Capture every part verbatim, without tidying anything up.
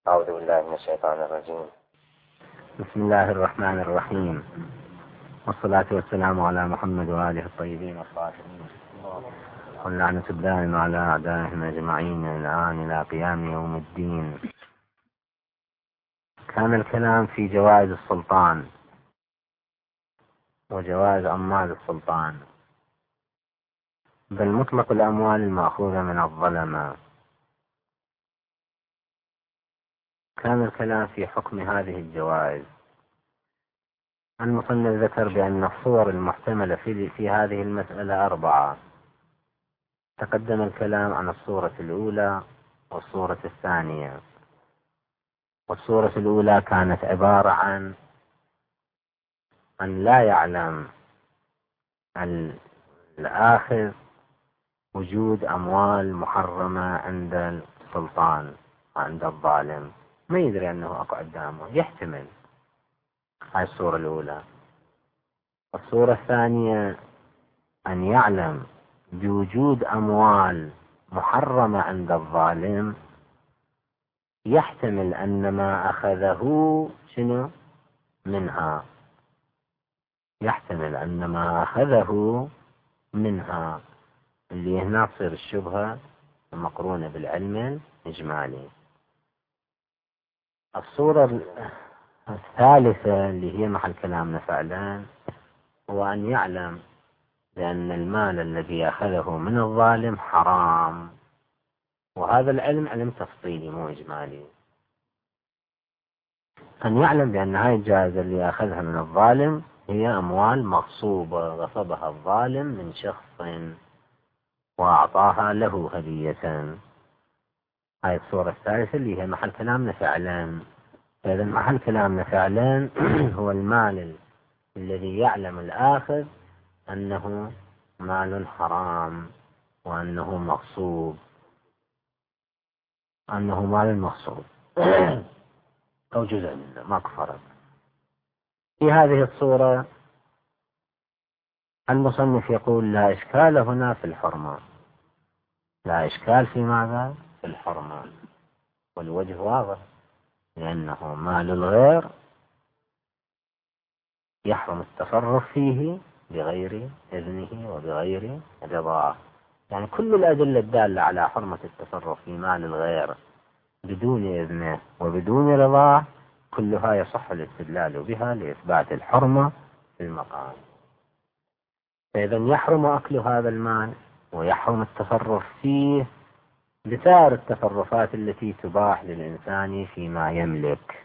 أعوذ بالله من الشيطان الرجيم. بسم الله الرحمن الرحيم، والصلاة والسلام على محمد وآله الطيبين الطاهرين، واللعنة الدائمة على أعدائهم أجمعين الآن إلى قيام يوم الدين. كان الكلام في جوائز السلطان وجوائز عمال السلطان، بل مطلق الأموال المأخوذة من الظلمة. كان الكلام في حكم هذه الجوائز. المصنف ذكر بأن الصور المحتملة في, في هذه المسألة أربعة. تقدم الكلام عن الصورة الأولى والصورة الثانية. والصورة الأولى كانت عبارة عن أن لا يعلم الآخذ وجود أموال محرمة عند السلطان وعند الظالم، ما يدري أنه أقع قدامه، يحتمل. هاي الصورة الأولى. الصورة الثانية أن يعلم بوجود أموال محرمة عند الظالم، يحتمل أن ما أخذه شنو منها، يحتمل أن ما أخذه منها، اللي هنا تصير الشبهة مقرونة بالعلم الإجمالي. الصورة الثالثة اللي هي محل كلامنا فعلا، هو أن يعلم بأن المال الذي أخذه من الظالم حرام، وهذا العلم علم تفصيلي مو إجمالي. أن يعلم بأن هاي الجائزة اللي أخذها من الظالم هي أموال مغصوبة غصبها الظالم من شخص وأعطاها له هدية. هاي الصورة الثالثة اللي هي محل كلامنا فعلا. فإذا محل كلامنا فعلا هو المال الذي يعلم الآخذ أنه مال حرام وأنه مغصوب، أنه مال مغصوب أو جزء منه، ماكو فرق. في هذه الصورة المصنف يقول لا إشكال هنا في الحرمة، لا إشكال في ماذا؟ في الحرمة، والوجه واضح، لأنه مال الغير يحرم التصرف فيه بغير إذنه وبغير رضاه. يعني كل الأدلة الدالة على حرمة التصرف في مال الغير بدون إذنه وبدون رضاه كلها يصح الاستدلال بها لإثبات الحرمة في المقام. فإذا يحرم أكل هذا المال ويحرم التصرف فيه بسائر التصرفات التي تباح للإنسان فيما يملك،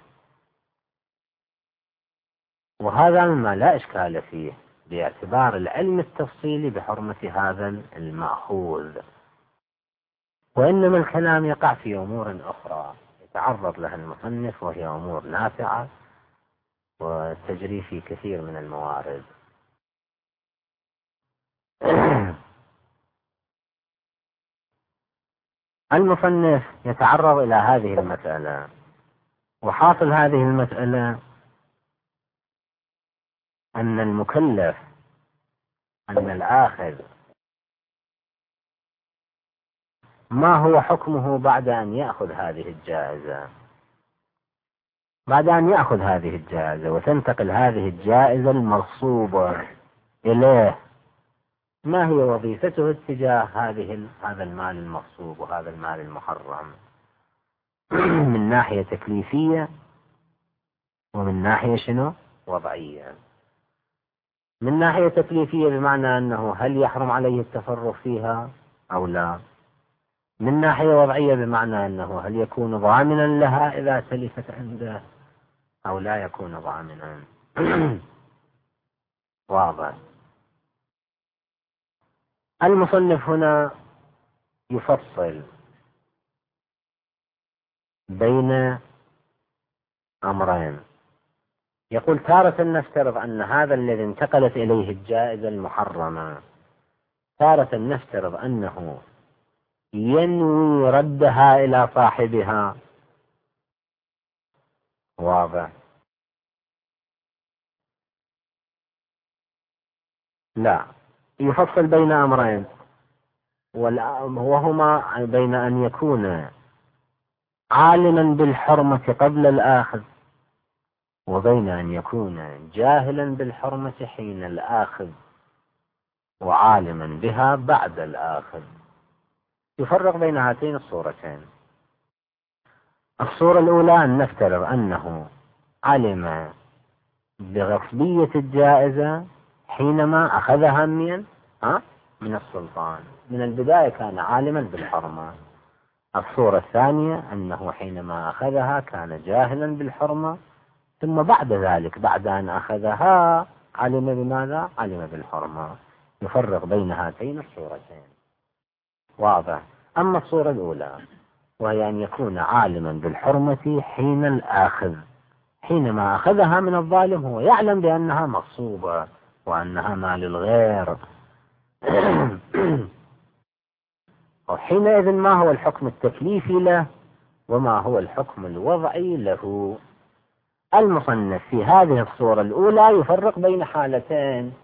وهذا مما لا إشكال فيه باعتبار العلم التفصيلي بحرمة هذا المأخوذ. وإنما الكلام يقع في أمور أخرى يتعرض لها المصنف، وهي أمور نافعة وتجري في كثير من الموارد. المصنف يتعرض إلى هذه المسألة، وحاصل هذه المسألة أن المكلف، أن الآخذ ما هو حكمه بعد أن يأخذ هذه الجائزة، بعد أن يأخذ هذه الجائزة وتنتقل هذه الجائزة المغصوبة إليه، ما هي وظيفته اتجاه هذه هذا المال المغصوب وهذا المال المحرم من ناحية تكليفية ومن ناحية شنو وضعية. من ناحية تكليفية بمعنى أنه هل يحرم عليه التصرف فيها أو لا. من ناحية وضعية بمعنى أنه هل يكون ضامنا لها إذا تلفت عنده أو لا يكون ضامنا. واضح. المصنف هنا يفصل بين أمرين. يقول تارة نفترض أن هذا الذي انتقلت إليه الجائزة المحرمة، تارة نفترض أنه ينوي ردها إلى صاحبها. واضح. لا، يفصل بين أمرين، وهما بين أن يكون عالما بالحرمة قبل الآخذ، وبين أن يكون جاهلا بالحرمة حين الآخذ وعالما بها بعد الآخذ. يفرق بين هاتين الصورتين. الصورة الأولى أن نفترض أنه علم بغصبية الجائزة حينما أخذها من من السلطان، من البداية كان عالما بالحرمة. الصورة الثانية أنه حينما أخذها كان جاهلا بالحرمة، ثم بعد ذلك بعد أن أخذها علم بماذا؟ علم بالحرمة. يفرق بين هاتين الصورتين. واضح. أما الصورة الأولى وهي أن يكون عالما بالحرمة حين الآخذ، حينما أخذها من الظالم هو يعلم بأنها مغصوبة وأنها مال الغير وحينئذ ما هو الحكم التكليفي له وما هو الحكم الوضعي له؟ المصنف في هذه الصورة الأولى يفرق بين حالتين.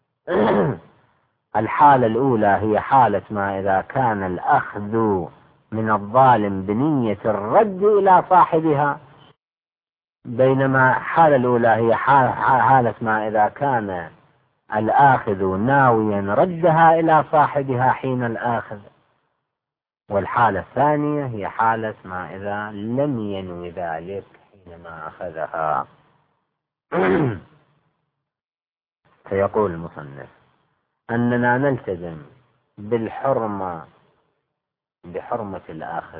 الحالة الأولى هي حالة ما إذا كان الأخذ من الظالم بنية الرد إلى صاحبها، بينما الحالة الأولى هي حالة ما إذا كان الآخذ ناويا ردها إلى صاحبها حين الآخذ، والحالة الثانية هي حالة ما إذا لم ينوي ذلك حينما أخذها. فيقول المصنف أننا نلتزم بالحرمة بحرمة الآخذ،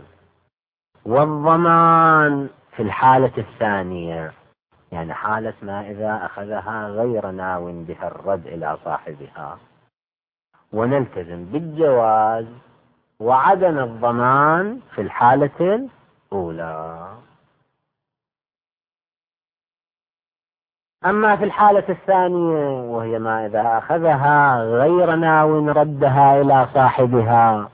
والضمان في الحالة الثانية، يعني حالة ما إذا أخذها غير ناو بها الرد إلى صاحبها، ونلتزم بالجواز وعدم الضمان في الحالة الأولى. أما في الحالة الثانية وهي ما إذا أخذها غير ناو ردها إلى صاحبها،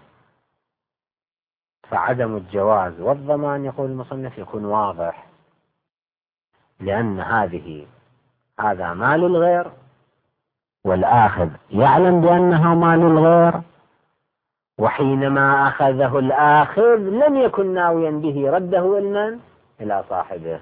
فعدم الجواز والضمان يقول المصنف يكون واضح، لأن هذه هذا مال الغير والآخذ يعلم بأنه مال الغير، وحينما أخذه الآخذ لم يكن ناويا به رده إلى إلى صاحبه،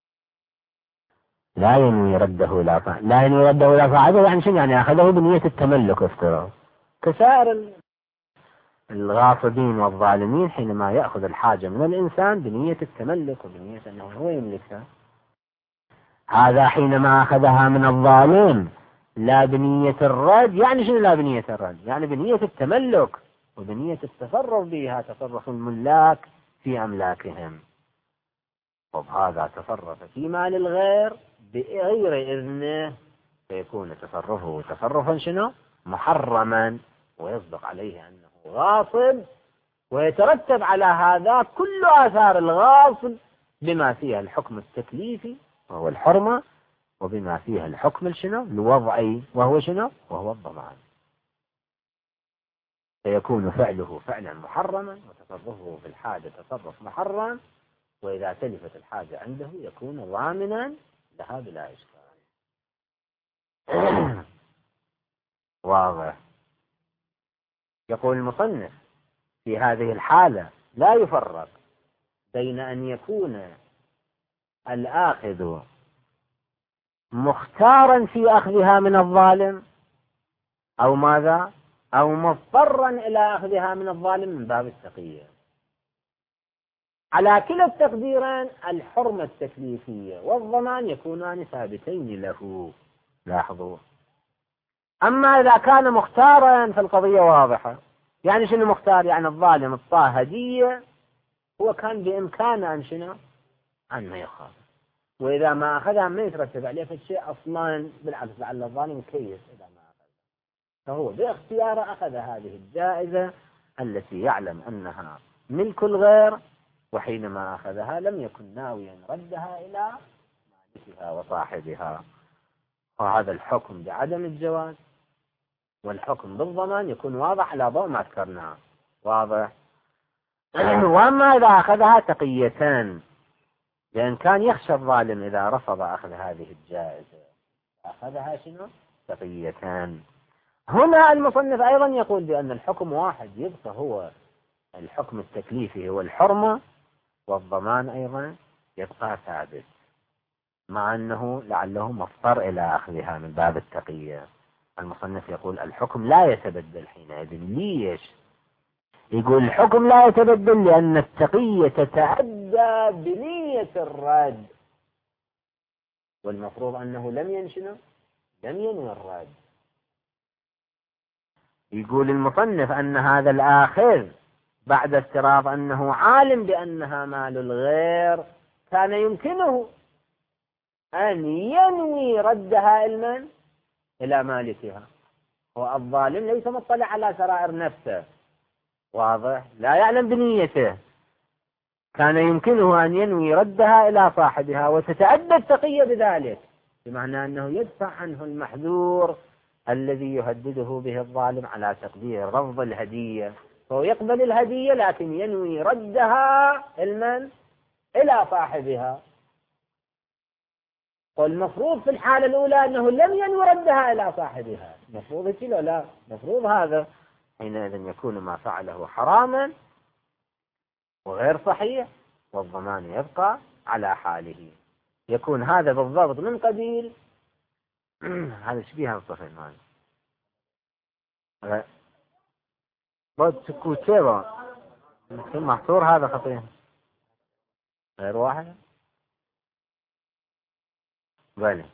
لا ينوي رده إلى صاحبه، لا ينوي رده إلى صاحبه يعني شنو؟ يعني أخذه بنية التملك افتراض، كسائر الغاصبين والظالمين حينما يأخذ الحاجة من الإنسان بنية التملك وبنية أنه هو يملكها. هذا حينما أخذها من الظالم لا بنية الرد، يعني شنو لا بنية الرد؟ يعني بنية التملك وبنية التصرف بها، تصرف الملاك في أملاكهم. وبهذا تصرف في مال الغير بغير إذنه، فيكون تصرفه تصرفا شنو؟ محرما، ويصدق عليه أنه غاصب، ويترتب على هذا كل آثار الغاصب بما فيها الحكم التكليفي وهو الحرمة، وبما فيها الحكم الشنو؟ الوضعي وهو شنو؟ وهو الضمان. فيكون فعله فعلا محرما وتصرفه في الحاجة تصرف محرم، وإذا تلفت الحاجة عنده يكون ضامنا لها بلا إشكال. واضح. يقول المصنف في هذه الحالة لا يفرق بين أن يكون الآخذ مختارا في أخذها من الظالم أو ماذا؟ أو مضطرا إلى أخذها من الظالم من باب التقية. على كلا التقديرين الحرمة التكليفية والضمان يكونان ثابتين له. لاحظوا. أما إذا كان مختارا فالقضية واضحة. يعني شنو مختار؟ يعني الظالم الطاه هدية هو كان بإمكانه أن شنو؟ أن ما يخاف، وإذا ما أخذها ما يترتب عليه فالشيء أصلا، بالعكس لعل الظالم كيس إذا ما أخذ، فهو باختياره أخذ هذه الجائزة التي يعلم أنها ملك الغير، وحينما أخذها لم يكن ناويا ردها إلى مالكها وصاحبها. وهذا الحكم بعدم الجواز والحكم بالضمان يكون واضح على ضوء ما ذكرناه. واضح. وأما إذا أخذها تقيتان، لأن كان يخشى الظالم إذا رفض أخذ هذه الجائزة أخذها شنو؟ تقيتان. هنا المصنف أيضا يقول بأن الحكم واحد، يبقى هو الحكم التكليفي هو الحرمة، والضمان أيضا يبقى ثابت، مع أنه لعله مضطر إلى أخذها من باب التقية. المصنف يقول الحكم لا يتبدل حينئذ. ليش؟ يقول الحكم لا يتبدل لأن التقية تتأدى بنية الرد، والمفروض أنه لم ينشنه لم ينوي الرد. يقول المصنف أن هذا الآخذ بعد افتراض أنه عالم بأنها مال الغير كان يمكنه أن ينوي ردها المن إلى مالكها. هو الظالم ليس مطلع على سرائر نفسه، واضح، لا يعلم بنيته، كان يمكنه أن ينوي ردها إلى صاحبها وتتأدى التقية بذلك، بمعنى أنه يدفع عنه المحذور الذي يهدده به الظالم على تقدير رفض الهدية، فهو يقبل الهدية لكن ينوي ردها المن إلى صاحبها. والمفروض في الحالة الأولى أنه لم ينوي ردها إلى صاحبها، مفروض هيك لو لا؟ مفروض هذا. حينئذ يكون ما فعله حراما وغير صحيح والضمان يبقى على حاله. يكون هذا بالضبط من قبيل هذا شبيه مصطفى المال بود سكوتيرا محصور، هذا خطير غير واحد بله.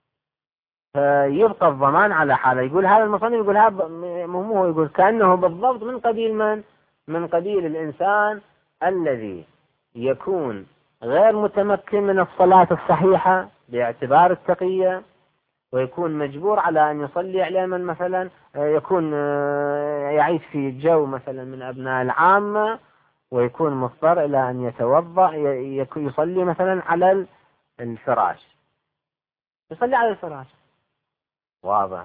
فيبقى الضمان على حاله. يقول هذا المصنف يقول هذا مهمه، يقول كأنه بالضبط من قبيل من من قبيل الإنسان الذي يكون غير متمكن من الصلاة الصحيحة باعتبار التقية، ويكون مجبور على أن يصلي على من مثلا يكون يعيش في جو مثلا من أبناء العامة، ويكون مضطر إلى أن يتوضأ يصلي مثلا على الفراش، يصلي على الفراش، واضح.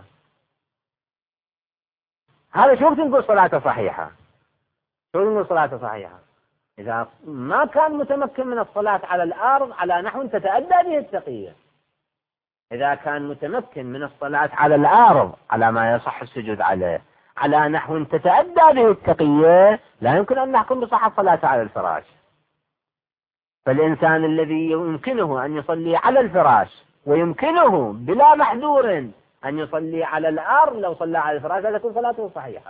هذا شو تنقول صلاته صحيحة؟ شو تنقول صلاته صحيحة؟ إذا ما كان متمكن من الصلاة على الأرض على نحو تتأدى به التقية. إذا كان متمكن من الصلاة على الأرض على ما يصح السجود عليه على نحو تتأدى به التقية، لا يمكن أن نحكم بصحة الصلاة على الفراش. فالإنسان الذي يمكنه أن يصلي على الفراش ويمكنه بلا محذور أن يصلي على الأرض، لو صلى على الفراش لا تكون صلاته صحيحة،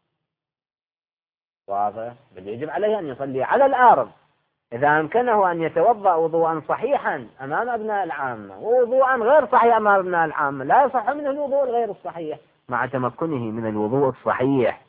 واضح. بل يجب عليه أن يصلي على الأرض. إذا أمكنه أن يتوضأ وضوءا صحيحا أمام أبناء العامة ووضوءا غير صحيح أمام أبناء العامة، لا يصح منه الوضوء الغير الصحيح مع تمكنه من الوضوء الصحيح.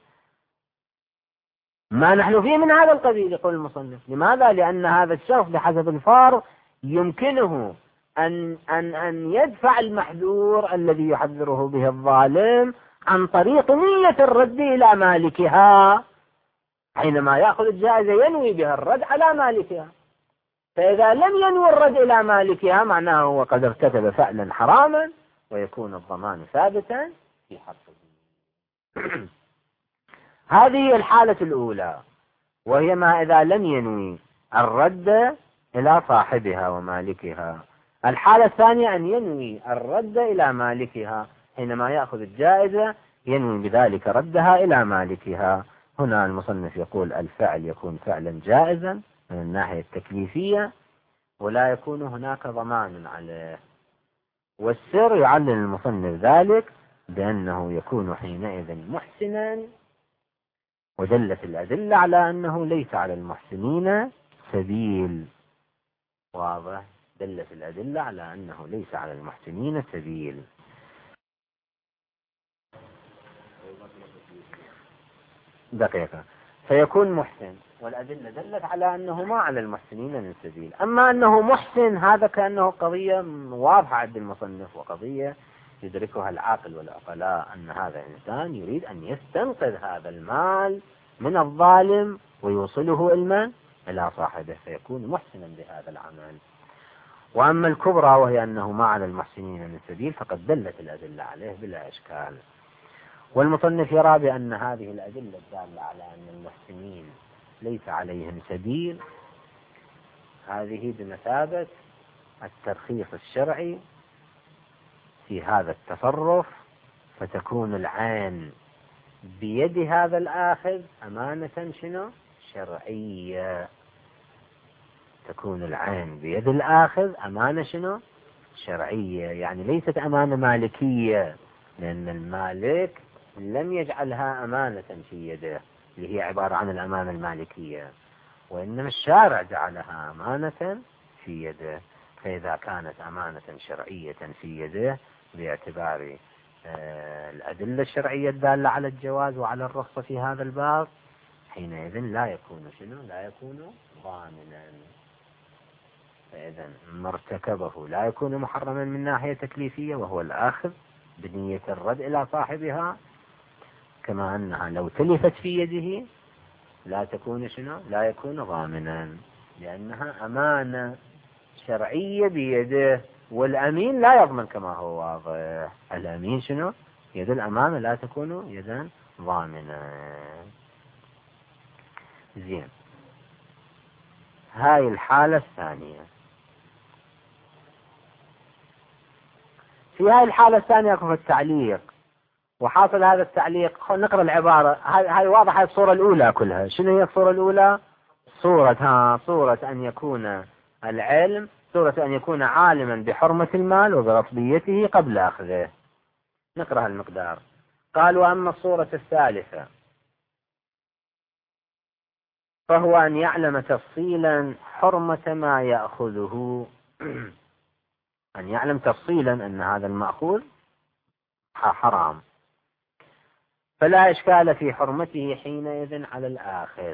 ما نحن فيه من هذا القبيل. يقول المصنف لماذا؟ لأن هذا الشخص بحسب الفار يمكنه أن, أن, أن يدفع المحذور الذي يحذره به الظالم عن طريق نية الرد إلى مالكها. حينما يأخذ الجائزة ينوي بها الرد على مالكها، فإذا لم ينوي الرد إلى مالكها معناه هو قد ارتكب فعلا حراما ويكون الضمان ثابتا في حقه. هذه الحالة الأولى، وهي ما إذا لم ينوي الرد إلى صاحبها ومالكها. الحالة الثانية أن ينوي الرد إلى مالكها، حينما يأخذ الجائزة ينوي بذلك ردها إلى مالكها. هنا المصنف يقول الفعل يكون فعلا جائزا من الناحية التكليفية ولا يكون هناك ضمان عليه. والسر يعلل المصنف ذلك بأنه يكون حينئذ محسنا، ودلت الأدلة على أنه ليس على المحسنين سبيل، واضح. دلت الأدلة على أنه ليس على المحسنين سبيل. دقيقة. فيكون محسن والأدلة دلت على أنه ما على المحسنين من سبيل. أما أنه محسن هذا كأنه قضية واضحة عند المصنف، وقضية يدركها العاقل والعقلاء، أن هذا الإنسان يريد أن يستنقذ هذا المال من الظالم ويوصله إلى إلى صاحبه، فيكون محسنا بهذا العمل. وأما الكبرى وهي أنه ما على المحسنين من سبيل فقد دلت الأدلة عليه بلا إشكال. والمصنف يرى بأن هذه الأدلة الدالة على أن المحسنين ليس عليهم سبيل هذه بمثابة الترخيص الشرعي في هذا التصرف، فتكون العين بيد هذا الآخذ أمانة شنو شرعية. تكون العين بيد الآخذ أمانة شنو؟ شرعية، يعني ليست أمانة مالكية، لأن المالك لم يجعلها أمانة في يده اللي هي عبارة عن الأمانة المالكية، وإنما الشارع جعلها أمانة في يده. فإذا كانت أمانة شرعية في يده باعتبار الأدلة الشرعية الدالة على الجواز وعلى الرخصة في هذا الباب، حينئذ لا يكون شنو؟ لا يكون ضامنا. فإذا ما ارتكبه لا يكون محرما من ناحية تكليفية، وهو الآخذ بنية الرد إلى صاحبها، كما أنها لو تلفت في يده لا تكون شنو؟ لا يكون ضامنا، لأنها أمانة شرعية بيده، والأمين لا يضمن كما هو واضح. الأمين شنو؟ يد الأمانة لا تكون يدا ضامنة. زين، هاي الحالة الثانية. في هاي الحالة الثانية يكون التعليق، وحاصل هذا التعليق نقرأ العبارة هاي واضحة. هاي الصورة الأولى كلها. شنو هي الصورة الأولى؟ صورة ها صورة أن يكون العلم صورة أن يكون عالما بحرمة المال وبغصبيته قبل أخذه. نقرأ المقدار. قال: وأما الصورة الثالثة فهو أن يعلم تفصيلا حرمة ما يأخذه أن يعلم تفصيلا أن هذا المأخوذ حرام، فلا إشكال في حرمته حينئذ على الآخذ.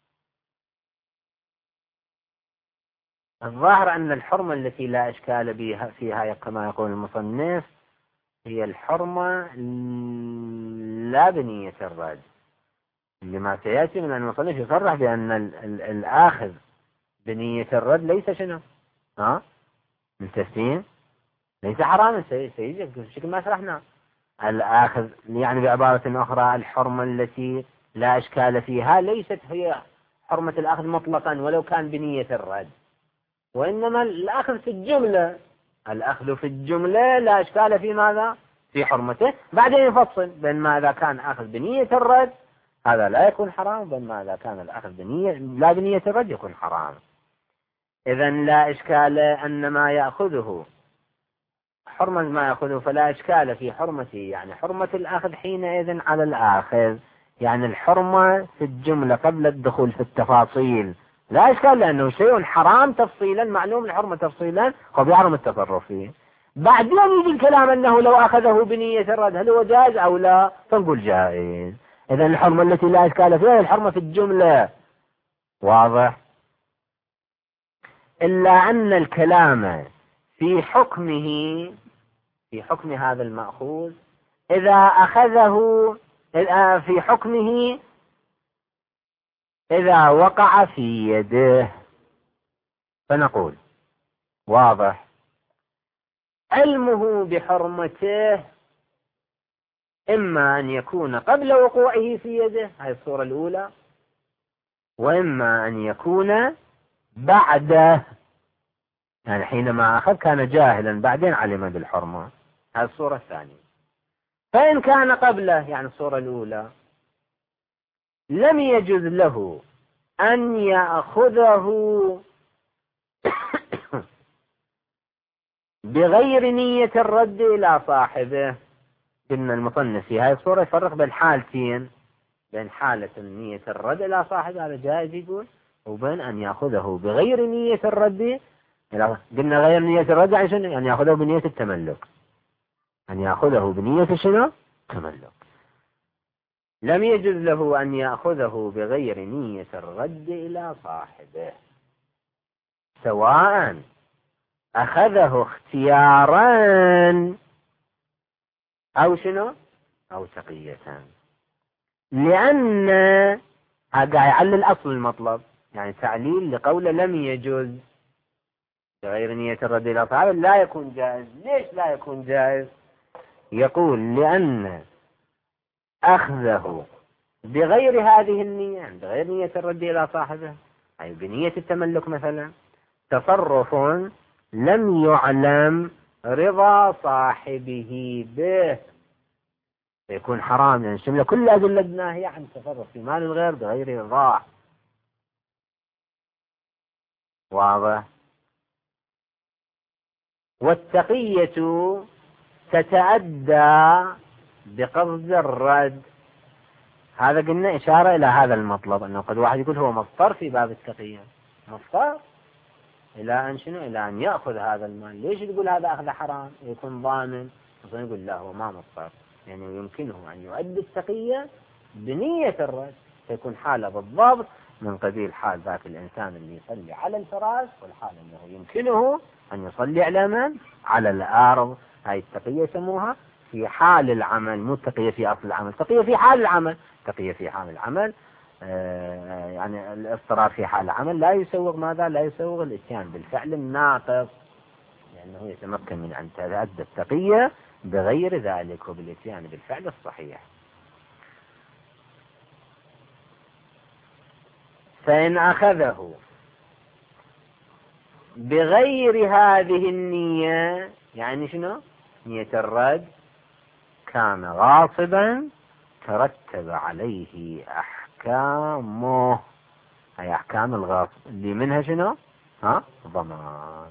الظاهر أن الحرمة التي لا إشكال بها فيها كما يقول المصنف هي الحرمة لا بنية الرد، لما سيأتي من المصنف يصرح بأن الآخذ بنية الرد ليس شنو؟ ها؟ من تسليم ليس حراما. سيجي بشكل ما شرحنا. الآخذ يعني بعبارة أخرى الحرمة التي لا إشكال فيها ليست هي حرمة الأخذ مطلقا ولو كان بنية الرد، وإنما الأخذ في الجملة. الأخذ في الجملة لا إشكال في ماذا؟ في حرمته. بعدين يفصل بين ما إذا كان أخذ بنية الرد هذا لا يكون حرام، بين ما إذا كان الأخذ بنية لا بنية الرد يكون حرام. إذن لا إشكال أن ما يأخذه حرمة ما يأخذه، فلا إشكال في حرمته، يعني حرمة الأخذ حينئذ على الآخذ، يعني الحرمة في الجملة قبل الدخول في التفاصيل لا إشكال، لأنه شيء حرام تفصيلا معلوم الحرمة تفصيلا وبيحرم التصرف فيه. بعدين يجي الكلام أنه لو أخذه بنية الرد هل هو جائز أو لا، فنقول جائز. إذن الحرمة التي لا إشكال فيها الحرمة في الجملة. واضح؟ إلا أن الكلام في حكمه في حكم هذا المأخوذ إذا أخذه في حكمه إذا وقع في يده، فنقول واضح علمه بحرمته إما أن يكون قبل وقوعه في يده، هذه الصورة الأولى، وإما أن يكون بعده، يعني حينما أخذ كان جاهلا بعدين علم بالحرمة، هذه الصورة الثانية. فإن كان قبله يعني الصورة الأولى لم يجوز له أن يأخذه بغير نية الرد إلى صاحبه. قلنا المصنف في هذه الصورة يفرق بين حالتين، بين حالة نية الرد إلى صاحبه هذا جائز يقول، وبين أن يأخذه بغير نية الرد. قلنا غير نية الرد يعني شنو؟ يعني يأخذه بنية التملك، أن يأخذه بنية شنو؟ تملك. لم يجوز له أن يأخذه بغير نية الرد إلى صاحبه، سواء أخذه اختيارا أو شنو؟ أو تقية، لأن هذا يعلل أصل المطلب، يعني تعليل لقوله لم يجوز بغير نية الرد إلى صاحبه لا يكون جائز. ليش لا يكون جائز؟ يقول لأن أخذه بغير هذه النية، بغير نية الرد إلى صاحبه أي بنية التملك مثلا، تصرف لم يعلم رضا صاحبه به، يكون حرام، يعني شمل كل أدلة الناهية عن التصرف في مال الغير بغير رضاه. واضح. والتقية تتأدى بقصد الرد. هذا قلنا إشارة إلى هذا المطلب، أنه قد واحد يقول هو مضطر في باب التقية، مضطر إلى أن شنو؟ إلى أن يأخذ هذا المال. ليش تقول هذا أخذ حرام؟ يكون ضامن. يقول لا، هو ما مضطر، يعني يمكنه أن يؤدي التقية بنية الرد، فيكون حالة بالضبط من قبيل حال ذاك الإنسان اللي يصلي على الفراش، والحال أنه يمكنه أن يصلي على من؟ على الأرض. هاي التقية يسموها في حال العمل، مو التقية في أصل العمل، تقية في حال العمل. تقية في حال العمل آه يعني الاضطرار في حال العمل لا يسوغ ماذا؟ لا يسوغ الاتيان بالفعل الناقص، لأنه يتمكن من أن تتأدى التقية بغير ذلك وبالاتيان بالفعل الصحيح. فإن أخذه بغير هذه النية، يعني شنو؟ نية الرد، كان غاصبا ترتب عليه أحكامه. هي أحكام الغاصب اللي منها شنو؟ ها؟ ضمان.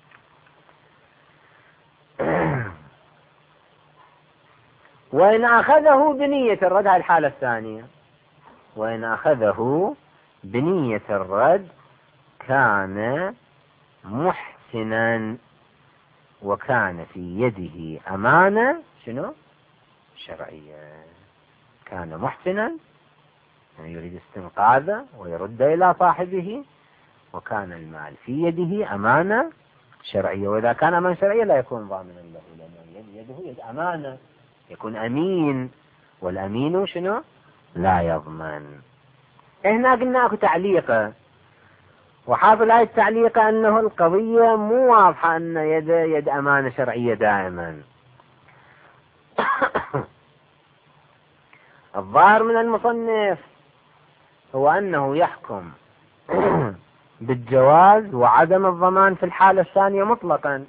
وإن أخذه بنية الرد، هذه الحالة الثانية. وإن أخذه بنية الرد كان محسنا، وكان في يده أمانة شنو؟ شرعية. كان محسنا، يعني يريد استنقاذه ويرد إلى صاحبه، وكان المال في يده أمانة شرعية. وإذا كان أمانة شرعية لا يكون ضامنا له، لأن يده يد أمانة، يكون أمين، والأمين شنو؟ لا يضمن. هنا قلنا أكو تعليقة، وحاصل هاي التعليقة أنه القضية مو واضحة أن يد يد أمانة شرعية دائما. الظاهر من المصنف هو أنه يحكم بالجواز وعدم الضمان في الحالة الثانية مطلقا.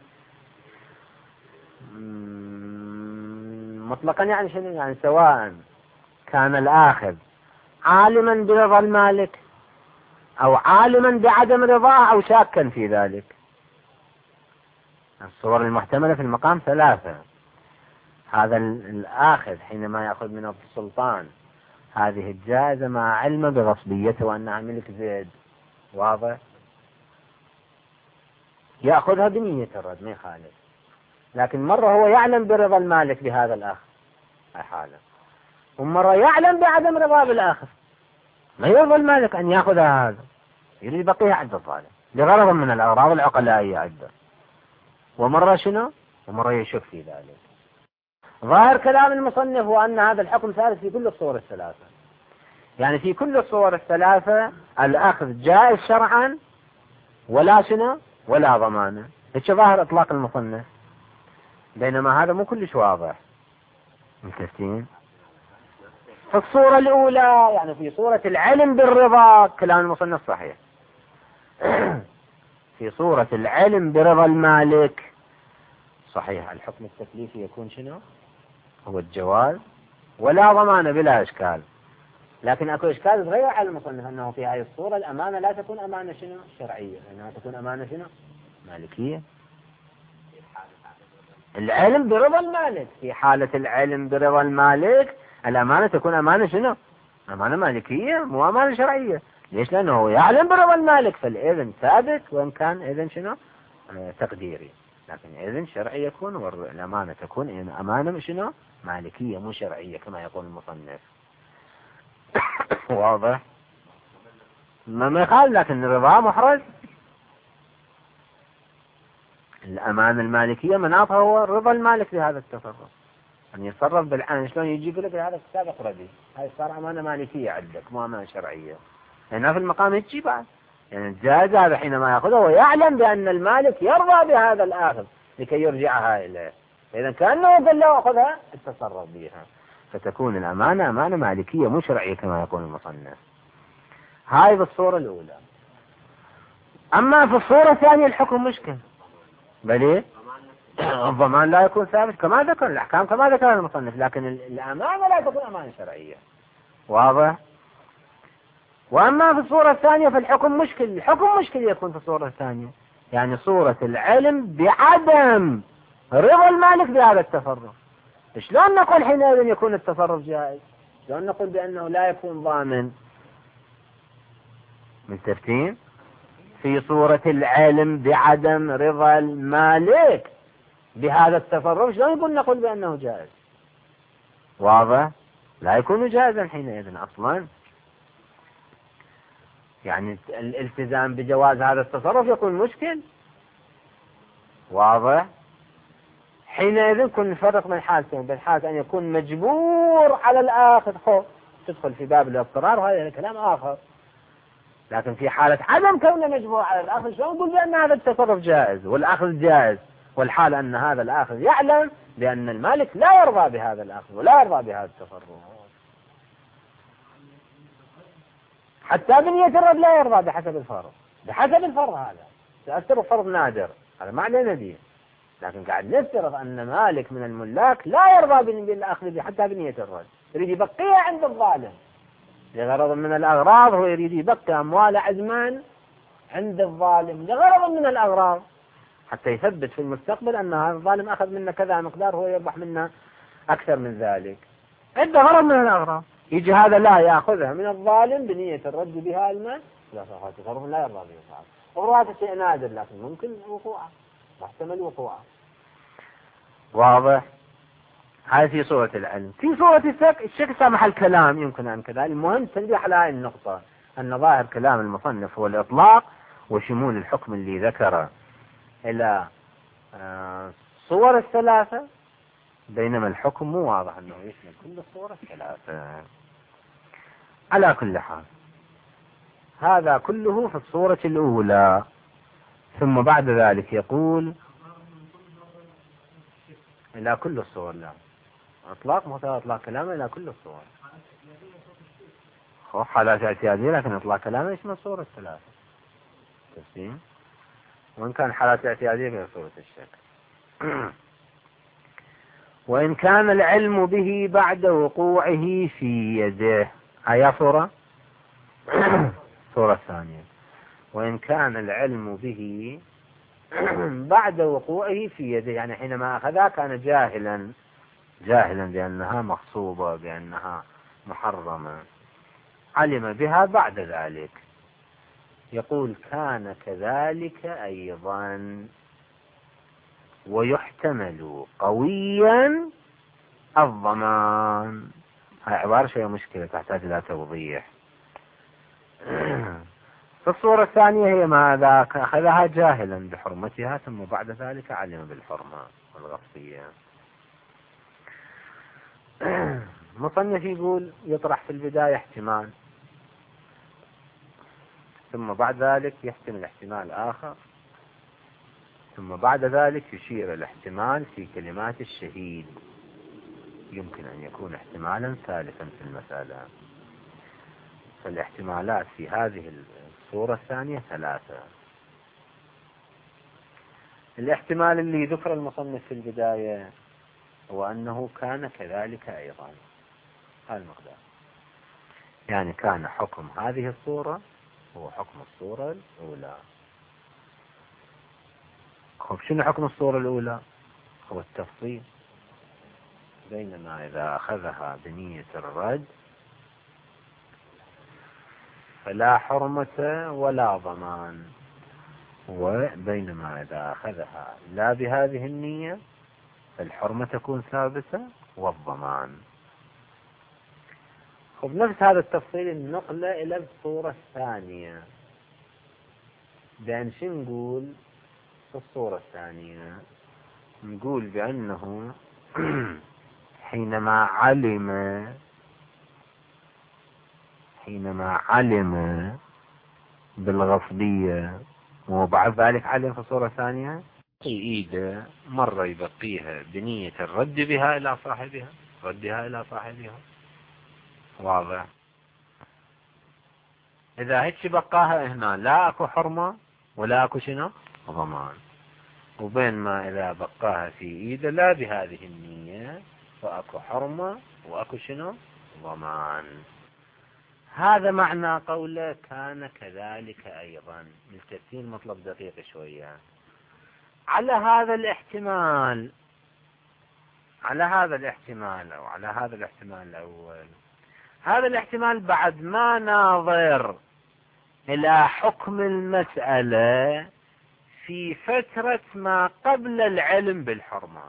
مطلقا يعني شنو؟ يعني سواء كان الآخذ عالما برضا المالك، أو عالما بعدم رضاه، أو شاكا في ذلك. الصور المحتملة في المقام ثلاثة. هذا الآخذ حينما يأخذ من السلطان هذه الجائزة مع علمه بغصبيته وأنها ملك زيد، واضح، يأخذها بنية الرد ما يخالف، لكن مرة هو يعلم برضا المالك بهذا الأخذ، هاي حالة، ومرة يعلم بعدم رضاه بالآخذ، ما يرضى المالك أن يأخذ هذا، يريد بقيها عند الظالم لغرض من الأغراض العقلائية عنده، ومرة شنو؟ ومرة يشك في ذلك. ظاهر كلام المصنف هو أن هذا الحكم ثابت في كل الصور الثلاثة، يعني في كل الصور الثلاثة الأخذ جائز شرعا ولا شنو؟ ولا ضمانه. هيك ظاهر إطلاق المصنف، بينما هذا مو كلش واضح. متفقين؟ في الصورة الأولى يعني في صورة العلم بالرضا كلام المصنف صحيح. في صورة العلم برضا المالك صحيح، الحكم التكليفي يكون شنو؟ هو الجواز ولا ضمانه بلا إشكال. لكن أكو إشكال صغير على المصنف أنه في هذه الصورة الأمانة لا تكون أمانة شنو؟ شرعية، لأنها تكون أمانة شنو؟ مالكية. العلم برضا المالك، في حالة العلم برضا المالك الأمانة تكون أمانة شنو؟ أمانة مالكية مو أمانة شرعية. ليش؟ لأنه يعلم برضا المالك، فالإذن ثابت وإن كان إذن شنو؟ آه تقديري، لكن إذن شرعي يكون، والأمانة تكون أمانة شنو؟ مالكية مو شرعية كما يقول المصنف. واضح؟ ما يقال، لكن الرضا محرز. الأمانة المالكية مناطها هو رضا المالك بهذا التصرف، أن يتصرف بالعين. شلون يجي يقول لك هذا الكتاب اقربي، هاي صار أمانة مالكية عندك مو أمانة شرعية. هنا في المقام يجي بعد، يعني الجائز هذا حينما يأخذه ويعلم بأن المالك يرضى بهذا الآخذ لكي يرجعها إليه، إذا كأنه قال له أخذها التصرف بها، فتكون الأمانة أمانة مالكية مو شرعية كما يقول المصنف. هاي بالصورة الأولى. أما في الصورة الثانية الحكم مشكل، بل الضمان لا يكون ثابت كما ذكر الأحكام كما ذكر المصنف، لكن الأمانة لا تكون أمانة شرعية. واضح؟ وأما في الصورة الثانية فالحكم مشكل. الحكم مشكل يكون في الصورة الثانية، يعني صورة العلم بعدم رضا المالك بهذا التصرف. شلون نقول حينئذ يكون التصرف جائز؟ شلون نقول بأنه لا يكون ضامن؟ مستفتين في صورة العلم بعدم رضا المالك بهذا التصرف، شلون يقول نقول بأنه جائز؟ واضح؟ لا يكون جائزا حينئذ أصلا. يعني الالتزام بجواز هذا التصرف يكون مشكل. واضح؟ حينئذ كن نفرق بين حالتين، بين حالة أن يكون مجبور على الآخذ، خوف تدخل في باب الاضطرار وهذا كلام آخر. لكن في حالة عدم كونه مجبور على الآخذ شلون نقول بأن هذا التصرف جائز والآخذ جائز، والحال أن هذا الآخذ يعلم بأن المالك لا يرضى بهذا الآخذ ولا يرضى بهذا التصرف، حتى بنية الرد لا يرضى بحسب الفرض. بحسب الفرض هذا تأثر فرض نادر، هذا ما علينا به. لكن قاعد نفترض أن مالك من الملاك لا يرضى بالأخذ به حتى بنية الرد، يريد يبقيها عند الظالم لغرض من الأغراض، هو يريد يبقي أموال عزمان عند الظالم لغرض من الأغراض، حتى يثبت في المستقبل أن هذا الظالم أخذ منا كذا مقدار هو يربح منا أكثر من ذلك، عنده غرض من الأغراض. يجي هذا لا يأخذها من الظالم بنية الرد بها المال، لا تصرف لا يرضى به صاحب. وهذا شيء نادر لكن ممكن وقوعه، محتمل وقوعه. واضح؟ هذه في صورة العلم. في صورة الشك، الشك سامح الكلام يمكن أن كذا. المهم تنبيه على هذه النقطة، أن ظاهر كلام المصنف هو الإطلاق وشمول الحكم اللي ذكره إلى صور الثلاثة، بينما الحكم مو واضح أنه يشمل كل الصور الثلاثة. على كل حال هذا كله في الصورة الأولى. ثم بعد ذلك يقول إلى كل الصور، لا إطلاق مثلا إطلاق كلامه إلى كل الصور، هو حالات اعتيادية لكن إطلاق كلامه يشمل صورة الثلاثة تسليم، وإن كان حالات اعتيادية غير صورة الشك. وإن كان العلم به بعد وقوعه في يده، هي صورة صورة ثانية. وإن كان العلم به بعد وقوعه في يده، يعني حينما أخذها كان جاهلا جاهلا بأنها مغصوبة بأنها محرمة، علم بها بعد ذلك. يقول كان كذلك أيضا، ويحتمل قويا الضمان. هاي عبارة شيء مشكلة تحتاج إلى توضيح. في الصورة الثانية هي ماذا؟ أخذها جاهلا بحرمتها ثم بعد ذلك علم بالحرمة والغصبية. مصنف يقول يطرح في البداية احتمال، ثم بعد ذلك يحتمل احتمال آخر، ثم بعد ذلك يشير الاحتمال في كلمات الشهيد، يمكن أن يكون احتمالا ثالثا في المسألة. فالاحتمالات في هذه الصورة الثانية ثلاثة. الاحتمال اللي ذكر المصنف في البداية هو أنه كان كذلك أيضا، هذا المقدار، يعني كان حكم هذه الصورة هو حكم الصورة الأولى. خب شنو حكم الصورة الأولى؟ هو التفصيل، بينما إذا أخذها بنية الرد فلا حرمة ولا ضمان، وبينما إذا أخذها لا بهذه النية فالحرمة تكون ثابتة والضمان. خب نفس هذا التفصيل النقلة إلى الصورة الثانية، بأن شو نقول في الصورة الثانية؟ نقول بأنه حينما علم حينما علم بالغصبية وبعد ذلك علم في الصورة الثانية إيده مرة يبقيها بنية الرد بها إلى صاحبها، ردها إلى صاحبها. واضح؟ إذا هيك بقاها هنا لا أكو حرمة ولا أكو شنو ضمان، وبين ما إذا بقاها في إيده لا بهذه النية فأكو حرمة وأكو شنو ضمان. هذا معنى قوله كان كذلك أيضا. التفسير مطلب دقيق شوية. على هذا الاحتمال على هذا الاحتمال أو على هذا الاحتمال الأول، هذا الاحتمال بعد ما ناظر إلى حكم المسألة في فترة ما قبل العلم بالحرمة،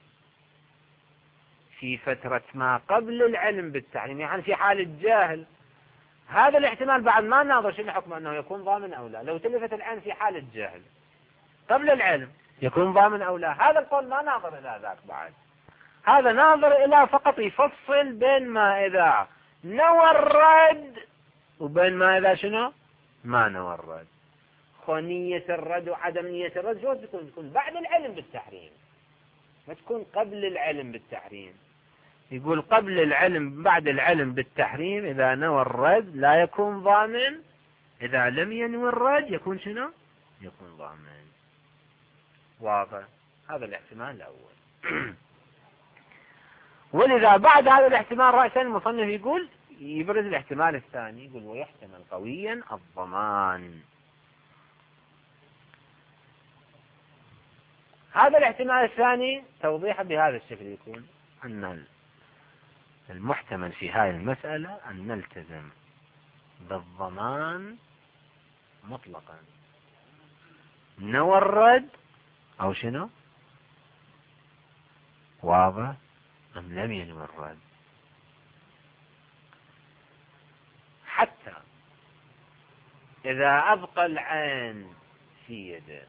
في فترة ما قبل العلم بالتحريم، يعني في حال الجاهل. هذا الاحتمال بعد ما ناظر شنو حكم أنه يكون ضامن أو لا. لو تلفت العين في حال الجاهل قبل العلم يكون ضامن أو لا، هذا القول ما ناظر إلى ذاك بعد، هذا ناظر إلى فقط يفصل بين ما إذا نوى الرد وبين ما إذا شنو ما نوى الرد. خنية الرد وعدم نية الرد شو تكون؟ تكون بعد العلم بالتحريم، ما تكون قبل العلم بالتحريم. يقول قبل العلم بعد العلم بالتحريم إذا نوى الرد لا يكون ضامن، إذا لم ينوي الرد يكون شنو؟ يكون ضامن. واضح؟ هذا الاحتمال الأول. ولذا بعد هذا الاحتمال رأسا المصنف يقول يبرز الاحتمال الثاني، يقول ويحتمل قويا الضمان. هذا الاحتمال الثاني توضيحه بهذا الشكل يكون أن المحتمل في هذه المسألة أن نلتزم بالضمان مطلقا، نوى الرد أو شنو؟ واضح؟ أم لم ينوي الرد؟ حتى إذا أبقى العين في يده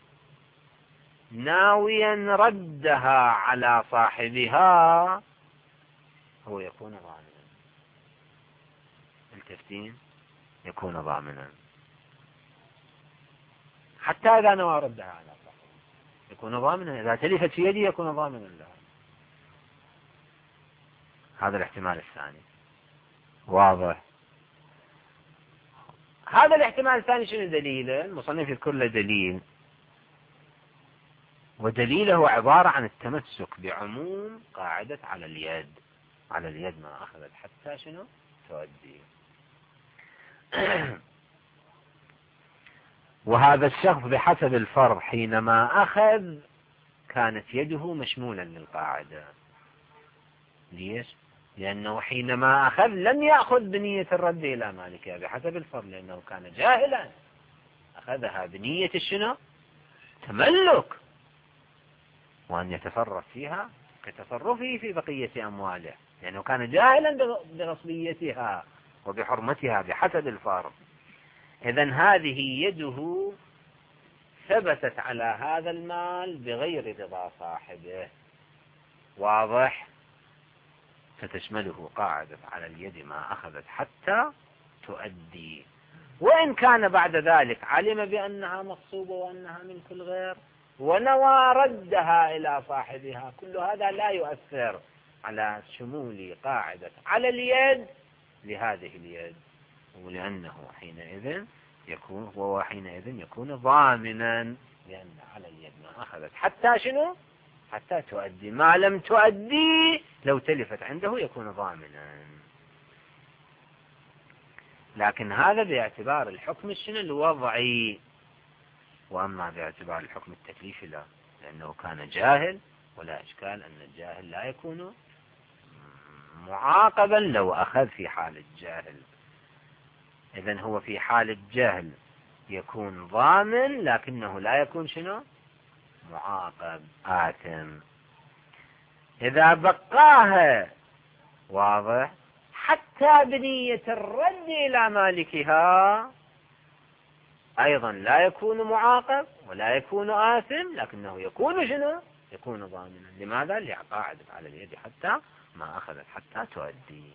ناويا ردها على صاحبها هو يكون ضامنا. التفتين يكون ضامنا حتى إذا نوى ردها على صاحبها يكون ضامنا. إذا تلفت في يده يكون ضامنا لها. هذا الاحتمال الثاني. واضح؟ هذا الاحتمال الثاني شنو دليله؟ المصنف يذكر له دليل، ودليله عبارة عن التمسك بعموم قاعدة على اليد. على اليد ما أخذت حتى شنو تؤدي. وهذا الشخص بحسب الفرض حينما أخذ كانت يده مشمولا للقاعدة. ليش؟ لأنه حينما أخذ لم يأخذ بنية الرد إلى مالكها بحسب الفرض، لأنه كان جاهلا، أخذها بنية الشنو؟ تملك، وأن يتصرف فيها كتصرفه في بقية أمواله، لأنه كان جاهلا بنصبيتها وبحرمتها بحسب الفرض. إذن هذه يده ثبتت على هذا المال بغير رضا صاحبه. واضح؟ فتشمله قاعدة على اليد ما أخذت حتى تؤدي. وإن كان بعد ذلك علم بأنها مغصوبة وأنها ملك الغير ونوى ردها إلى صاحبها، كل هذا لا يؤثر على شمول قاعدة على اليد لهذه اليد، ولأنه حينئذ يكون هو حينئذ يكون ضامنا، لأن على اليد ما أخذت حتى شنو؟ حتى تؤدي. ما لم تؤدي لو تلفت عنده يكون ضامنا. لكن هذا باعتبار الحكم الشنو الوضعي، وأما باعتبار الحكم التكليفي لا، لأنه كان جاهل، ولا إشكال أن الجاهل لا يكون معاقبا لو أخذ في حال الجاهل. إذن هو في حال الجهل يكون ضامن، لكنه لا يكون شنو؟ معاقب آثم. إذا بقاها واضح حتى بنية الرد إلى مالكها أيضا لا يكون معاقب ولا يكون آثم، لكنه يكون شنو؟ يكون ضامنا. لماذا؟ لقاعدة على اليد حتى ما أخذت حتى تؤدي.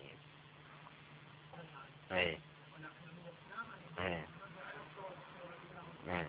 أي أي أي.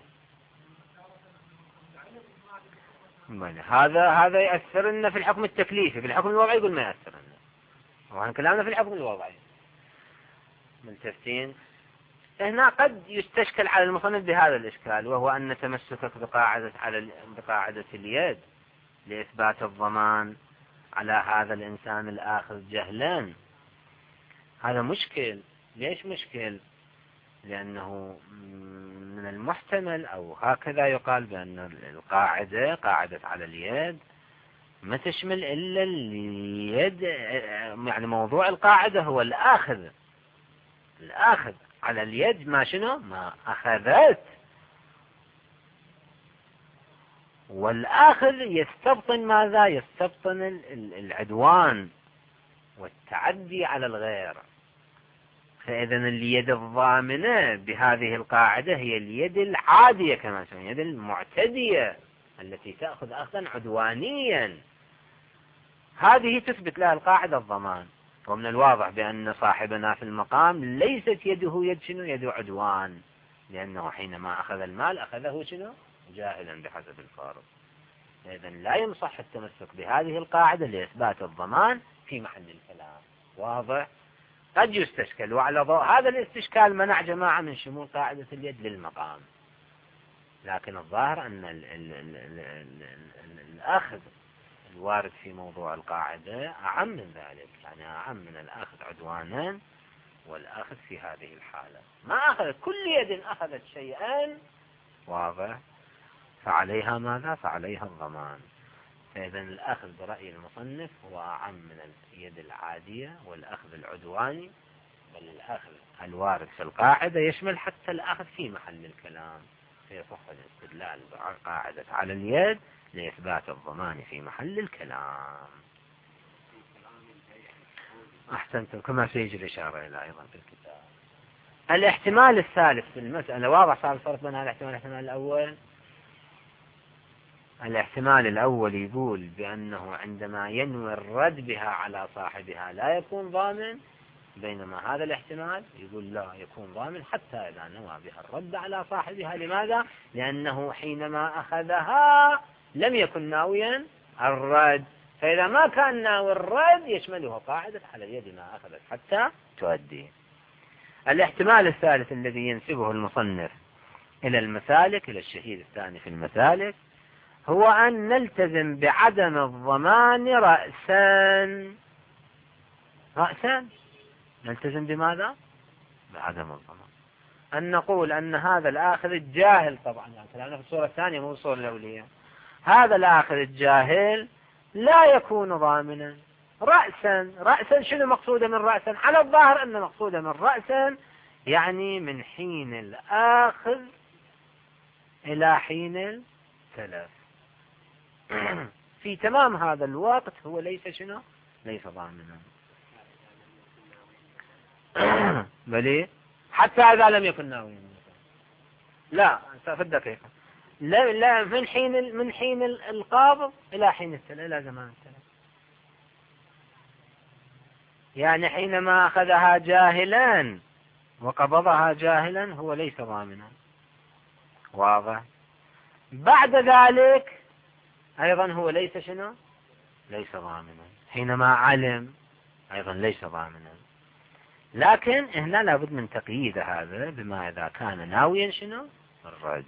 هذا هذا يأثر لنا في الحكم التكليفي. في الحكم الوضعي يقول ما يأثر لنا، وعن كلامنا في الحكم الوضعي ملتفتين. هنا قد يستشكل على المصنف بهذا الإشكال، وهو أن تمسكك بقاعدة على بقاعدة اليد لإثبات الضمان على هذا الإنسان الآخر جهلا هذا مشكل، ليش مشكل؟ لأنه من المحتمل أو هكذا يقال بأن القاعدة قاعدة على اليد ما تشمل إلا اليد، يعني موضوع القاعدة هو الآخذ، الآخذ على اليد ما شنو ما أخذت، والآخذ يستبطن ماذا؟ يستبطن العدوان والتعدي على الغير. فإذا اليد الضامنة بهذه القاعدة هي اليد العادية كما سمي، اليد المعتدية التي تأخذ أخذا عدوانيا، هذه تثبت لها القاعدة الضمان. ومن الواضح بأن صاحبنا في المقام ليست يده يد شنو؟ يد عدوان، لأنه حينما أخذ المال أخذه شنو؟ جاهلا بحسب الفارض. إذا لا ينصح التمسك بهذه القاعدة لإثبات الضمان في محل الكلام. واضح؟ قد يستشكل، وعلى ضوء هذا الاستشكال منع جماعة من شمول قاعدة اليد للمقام، لكن الظاهر أن ال ال ال ال ال ال الأخذ الوارد في موضوع القاعدة أعم من ذلك، يعني أعم من الأخذ عدوانا والأخذ في هذه الحالة. ما أخذ كل يد أخذت شيئا، واضح، فعليها ماذا؟ فعليها الضمان. فإذا الأخذ برأي المصنف هو أعم من اليد العادية والأخذ العدواني، بل الأخذ الوارد في القاعدة يشمل حتى الأخذ في محل الكلام، فيصح الاستدلال بقاعدة على اليد لإثبات الضمان في محل الكلام. أحسنتم، كما سيجري الإشارة إلى أيضا في الكتاب. الاحتمال الثالث في المسألة واضح، صار الفرق بين الاحتمال الاحتمال الأول. الاحتمال الأول يقول بأنه عندما ينوي الرد بها على صاحبها لا يكون ضامن، بينما هذا الاحتمال يقول لا يكون ضامن حتى إذا نوى بها الرد على صاحبها. لماذا؟ لأنه حينما أخذها لم يكن ناويا الرد، فإذا ما كان ناوي الرد يشمله قاعدة على اليد ما أخذت حتى تؤدي. الاحتمال الثالث الذي ينسبه المصنف إلى المسالك، إلى الشهيد الثاني في المسالك، هو أن نلتزم بعدم الضمان رأسا. رأسا نلتزم بماذا؟ بعدم الضمان. أن نقول أن هذا الآخذ الجاهل، طبعا يعني كلامنا في الصورة الثانية مو الصورة الأولية، هذا الآخذ الجاهل لا يكون ضامنا رأسا. رأسا شنو مقصوده من رأسا؟ على الظاهر أن مقصوده من رأسا يعني من حين الآخذ إلى حين التلف. في تمام هذا الوقت هو ليس شنو؟ ليس ضامنا. بل حتى إذا لم يكن ناويا، لا في الدقيقة، لا لا من حين من حين القابض إلى حين التلف، إلى زمان التلف. يعني حينما أخذها جاهلا وقبضها جاهلا هو ليس ضامنا. واضح؟ بعد ذلك أيضا هو ليس شنو؟ ليس ضامنا. حينما علم أيضا ليس ضامنا. لكن هنا لابد من تقييد هذا بما إذا كان ناويا شنو؟ الرد.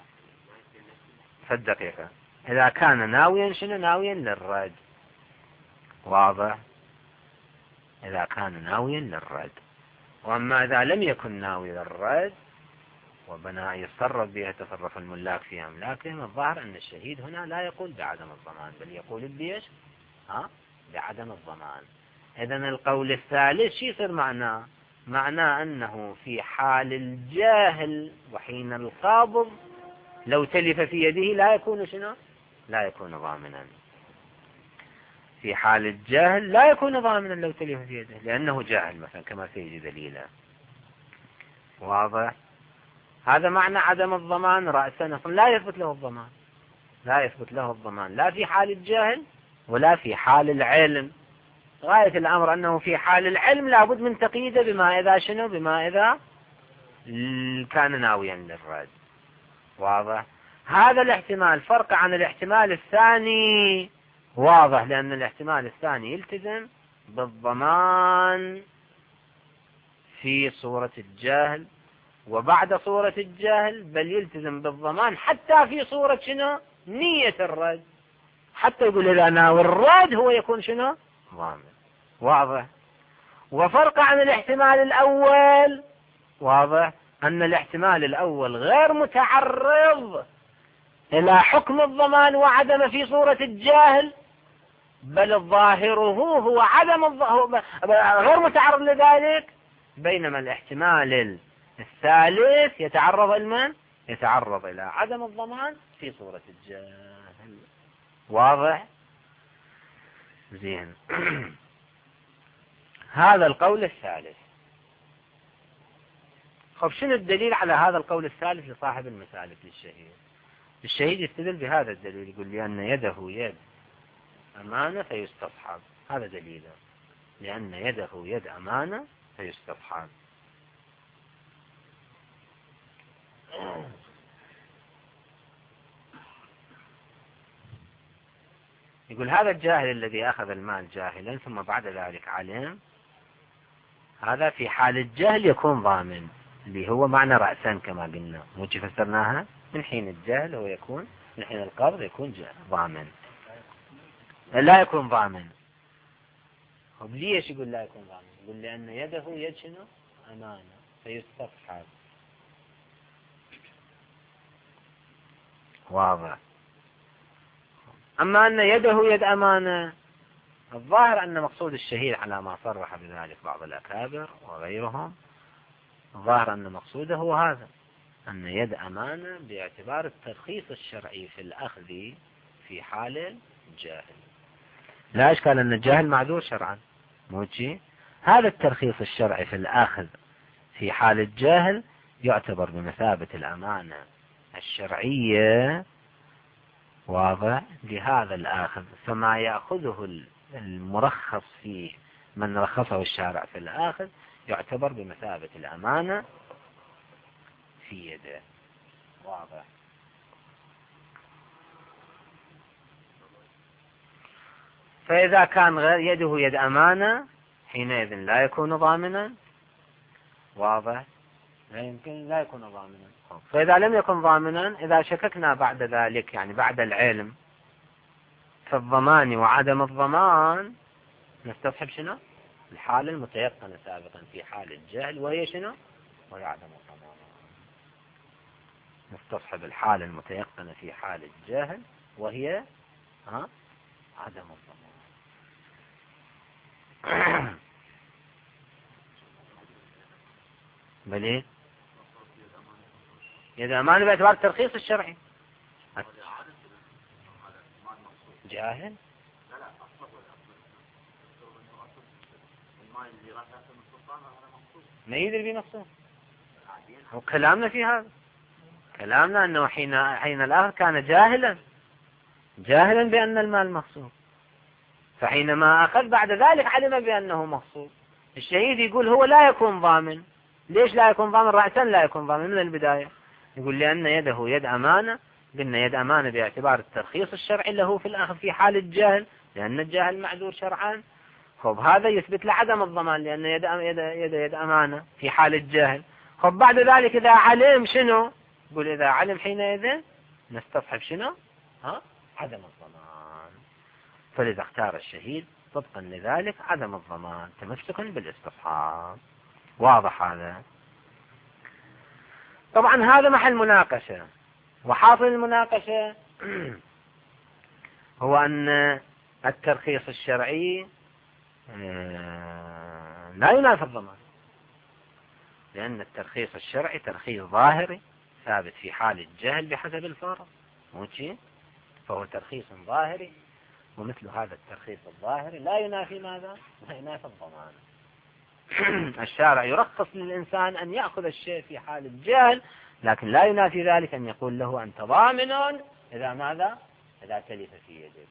في الدقيقة إذا كان ناويا شنو؟ ناويا للرد. واضح؟ إذا كان ناويا للرد. وأما إذا لم يكن ناوي للرد وبناء يتصرف بها تصرف الملاك في أملاكهم، الظاهر أن الشهيد هنا لا يقول بعدم الضمان، بل يقول بيش؟ ها؟ بعدم الضمان. إذن القول الثالث شو يصير معناه؟ معناه أنه في حال الجاهل وحين القابض لو تلف في يده لا يكون شنو؟ لا يكون ضامنا. في حال الجاهل لا يكون ضامنا لو تلف في يده، لأنه جاهل مثلا كما سيجي دليلا. واضح؟ هذا معنى عدم الضمان رأسا، لا يثبت له الضمان، لا يثبت له الضمان لا في حال الجاهل ولا في حال العلم. غاية الأمر أنه في حال العلم لابد من تقييده بما إذا شنو؟ بما إذا كان ناويا للرد. واضح؟ هذا الاحتمال فرق عن الاحتمال الثاني، واضح، لأن الاحتمال الثاني يلتزم بالضمان في صورة الجاهل وبعد صورة الجاهل، بل يلتزم بالضمان حتى في صورة شنو؟ نية الرد. حتى يقول إذا ناوي الرد هو يكون شنو؟ ضامن. واضح؟ وفرق عن الاحتمال الأول، واضح أن الاحتمال الأول غير متعرض إلى حكم الضمان وعدم في صورة الجاهل، بل ظاهره هو عدم الض... غير متعرض لذلك، بينما الاحتمال الثالث يتعرض المن يتعرض إلى عدم الضمان في صورة الجاهل. واضح؟ زين. هذا القول الثالث. خب شنو الدليل على هذا القول الثالث لصاحب المسالك للشهيد؟ الشهيد يستدل بهذا الدليل، يقول لأن يده يد أمانة فيستصحب، هذا دليله، لأن يده يد أمانة فيستصحب. يقول هذا الجاهل الذي أخذ المال جاهلا ثم بعد ذلك علم، هذا في حال الجهل يكون ضامن، اللي هو معنى رأسا كما قلنا، مو فسرناها، من حين الجهل هو يكون، من حين القبض يكون ضامن، لا يكون ضامن. طب ليش يقول لا يكون ضامن؟ يقول لأن يده يد شنو؟ أمانة فيستصحب. واضح. أما أن يده يد أمانة، الظاهر أن مقصود الشهيد على ما صرح بذلك بعض الأكابر وغيرهم، الظاهر أن مقصوده هو هذا، أن يد أمانة باعتبار الترخيص الشرعي في الأخذ في حال الجاهل. لا إشكال أن الجاهل معذور شرعا، موجي هذا الترخيص الشرعي في الأخذ في حال الجاهل يعتبر بمثابة الأمانة الشرعية، واضح، لهذا الآخذ، فما يأخذه المرخص فيه من رخصه الشارع في الآخذ يعتبر بمثابة الأمانة في يده. واضح. فإذا كان يده يد أمانة حينئذ لا يكون ضامنا. واضح، لا يمكن لا يكون ضامنا. فإذا لم يكن ضامنا، إذا شككنا بعد ذلك يعني بعد العلم في الضمان وعدم الضمان، نستصحب شنو؟ الحالة المتيقنة سابقا في حال الجهل، وهي شنو؟ وهي عدم الضمان. نستصحب الحالة المتيقنة في حال الجهل، وهي ها عدم الضمان. بلي يد أمانة باعتبار الترخيص الشرعي. جاهل ما يدري بنفسه، وكلامنا في هذا، كلامنا أنه حين حين الآخر كان جاهلا جاهلا بأن المال مغصوب، فحينما أخذ بعد ذلك علم بأنه مغصوب. الشهيد يقول هو لا يكون ضامن. ليش لا يكون ضامن؟ رأسا لا يكون ضامن من البداية. يقول لأن يده يد أمانة، قلنا يد أمانة باعتبار الترخيص الشرعي له في الأخذ في حال الجهل، لأن الجاهل معذور شرعا. خب هذا يثبت لعدم الضمان، لأن يد يد يد, يد أمانة في حال الجهل. خب بعد ذلك إذا علم شنو؟ يقول إذا علم حينئذ نستصحب شنو؟ ها؟ عدم الضمان. فلذا اختار الشهيد طبقا لذلك عدم الضمان تمسكا بالاستصحاب. واضح هذا؟ طبعا هذا محل مناقشة، وحاصل المناقشة هو أن الترخيص الشرعي لا ينافي الضمان، لأن الترخيص الشرعي ترخيص ظاهري ثابت في حال الجهل بحسب الفارق، موجي فهو ترخيص ظاهري، ومثل هذا الترخيص الظاهري لا ينافي ماذا؟ لا ينافي الضمان. الشارع يرخص للإنسان أن يأخذ الشيء في حال الجهل، لكن لا ينافي ذلك أن يقول له أنت ضامن إذا ماذا؟ إذا تلف في يدك.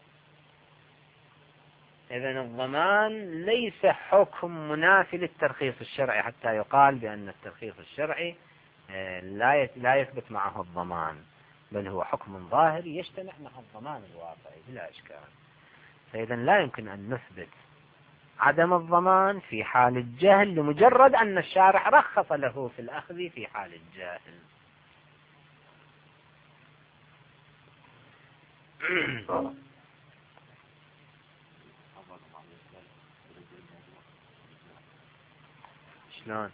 إذن الضمان ليس حكم منافي للترخيص الشرعي حتى يقال بأن الترخيص الشرعي لا لا يثبت معه الضمان، بل هو حكم ظاهري يجتمع مع الضمان الواقعي بلا إشكال. فإذن لا يمكن أن نثبت عدم الضمان في حال الجهل لمجرد أن الشارع رخص له في الأخذ في حال الجهل. شلون؟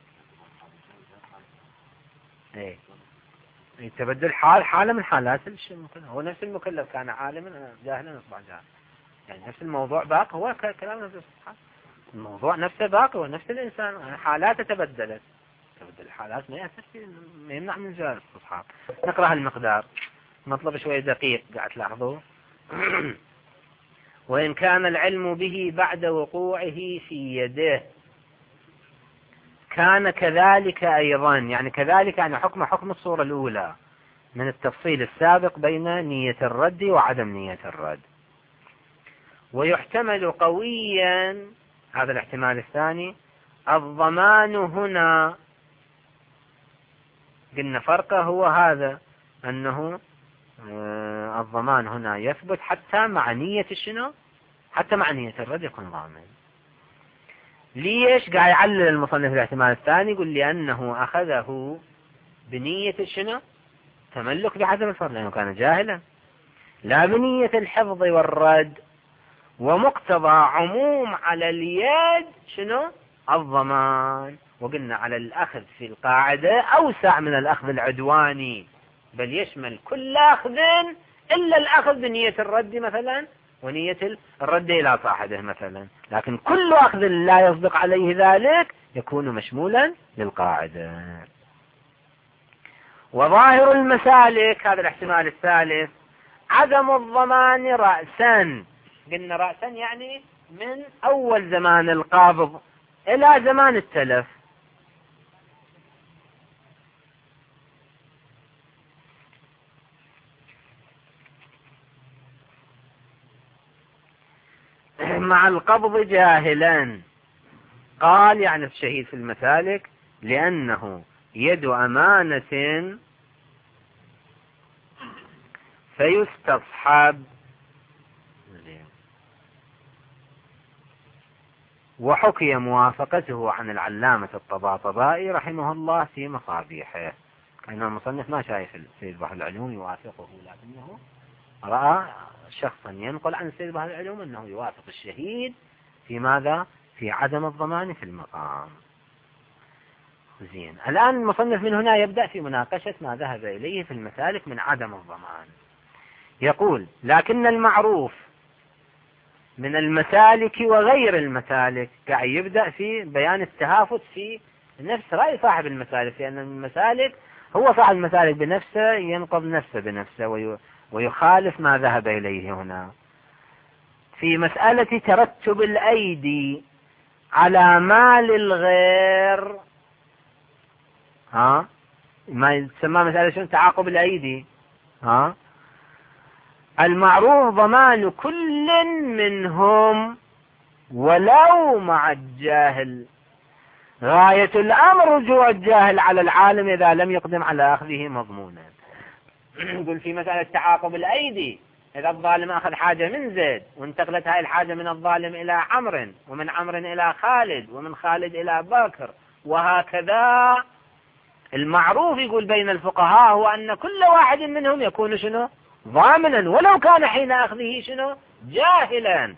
ايه يتبدل حال حالة من حالات المكلف. هو نفس المكلف كان عالما جاهلا اصبح جاهلا، يعني نفس الموضوع باقي، هو كلام نفس الموضوع نفسه باقي، هو نفس الانسان، حالاته تبدلت. تبدل الحالات ما ما يمنع من زيادة الاستصحاب. نقرأ المقدار، مطلب شوي دقيق قاعد تلاحظوه. وإن كان العلم به بعد وقوعه في يده كان كذلك أيضا، يعني كذلك يعني حكم حكم الصورة الأولى من التفصيل السابق بين نية الرد وعدم نية الرد. ويحتمل قويا، هذا الاحتمال الثاني، الضمان هنا، قلنا فرقه هو هذا، أنه الضمان هنا يثبت حتى مع نية الشنو، حتى مع نية الرد يكون ضامن. ليش قاعد يعلل المصنف الاحتمال الثاني؟ يقول لأنه أخذه بنية الشنو، تملك بعدم الفرق، لأنه كان جاهلا، لا بنية الحفظ والرد. ومقتضى عموم على اليد شنو؟ الضمان. وقلنا على الأخذ في القاعدة أوسع من الأخذ العدواني، بل يشمل كل أخذ إلا الأخذ بنية الرد مثلا ونية الرد إلى صاحبه مثلا، لكن كل أخذ لا يصدق عليه ذلك يكون مشمولا للقاعدة. وظاهر المسالك، هذا الاحتمال الثالث، عدم الضمان رأسا. قلنا رأسا يعني من أول زمان القابض إلى زمان التلف. مع القبض جاهلا. قال يعني الشهيد في المسالك لأنه يد أمانة فيستصحب. وحكي موافقته عن العلامة الطباطبائي رحمه الله في مصابيحه. كان المصنف ما شايف السيد بحر العلوم يوافقه، لكنه رأى شخصا ينقل عن السيد بحر العلوم أنه يوافق الشهيد في ماذا؟ في عدم الضمان في المقام. زين، الآن المصنف من هنا يبدأ في مناقشة ما ذهب إليه في المسالك من عدم الضمان. يقول: لكن المعروف من المسالك وغير المسالك، قاعد يبدأ في بيان التهافت في نفس رأي صاحب المسالك، لأن المسالك هو صاحب المسالك بنفسه ينقض نفسه بنفسه ويخالف ما ذهب إليه هنا في مسألة ترتب الأيدي على مال الغير. ها ما تسمى مسألة شنو؟ تعاقب الأيدي. ها المعروف ضمان كل منهم ولو مع الجاهل. غاية الأمر رجوع الجاهل على العالم إذا لم يقدم على أخذه مضمونا. يقول في مسألة تعاقب الأيدي، إذا الظالم أخذ حاجة من زيد وانتقلت هاي الحاجة من الظالم إلى عمرو، ومن عمرو إلى خالد، ومن خالد إلى بكر، وهكذا. المعروف يقول بين الفقهاء هو أن كل واحد منهم يكون شنو؟ ضامنا، ولو كان حين أخذه شنو؟ جاهلا.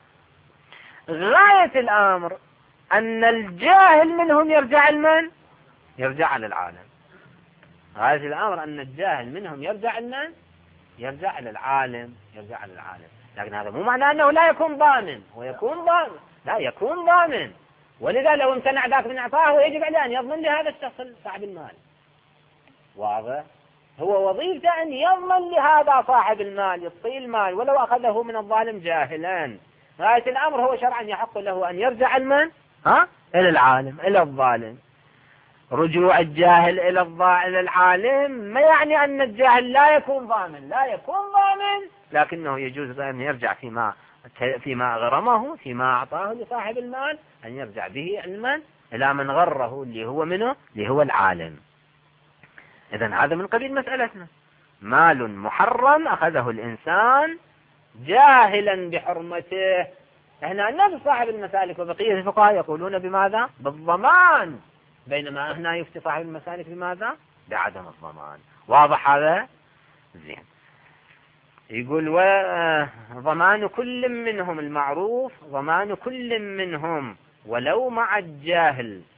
غاية الأمر أن الجاهل منهم يرجع المن؟ يرجع على العالم. غاية الأمر أن الجاهل منهم يرجع المن؟ يرجع على العالم، يرجع على العالم. لكن هذا مو معناه أنه لا يكون ضامن، ويكون ضامن، لا يكون ضامن. ولذا لو امتنع ذاك من إعطائه ويجب عليه أن يضمن لهذا الشخص صاحب المال. واضح؟ هو وظيفته أن يضمن لهذا صاحب المال، يعطيه المال ولو أخذه من الظالم جاهلا. غاية الأمر هو شرعا يحق له أن يرجع المن؟ ها؟ إلى العالم، إلى الظالم. رجوع الجاهل إلى إلى العالم ما يعني أن الجاهل لا يكون ضامن، لا يكون ضامن، لكنه يجوز أن يرجع فيما فيما غرمه، فيما أعطاه لصاحب المال، أن يرجع به المن إلى من غره اللي هو منه، اللي هو العالم. إذن هذا من قبيل مسألتنا، مال محرم أخذه الإنسان جاهلا بحرمته. هنا نفس صاحب المسالك وبقية الفقهاء يقولون بماذا؟ بالضمان، بينما هنا يفتي صاحب المسالك بماذا؟ بعدم الضمان. واضح هذا؟ زين. يقول وضمان كل منهم، المعروف ضمان كل منهم ولو مع الجاهل.